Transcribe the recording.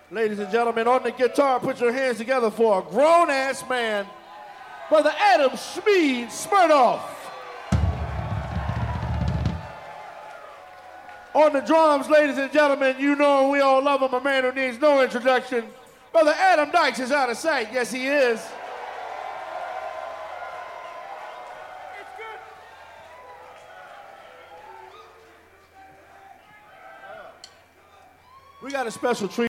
Ladies and gentlemen, on the guitar, put your hands together for a grown-ass man, Brother Adam Schmeed Smirnoff. On the drums, ladies and gentlemen, you know him, we all love him, a man who needs no introduction. Brother Adam Dykes is out of sight. Yes, he is. We got a special treat.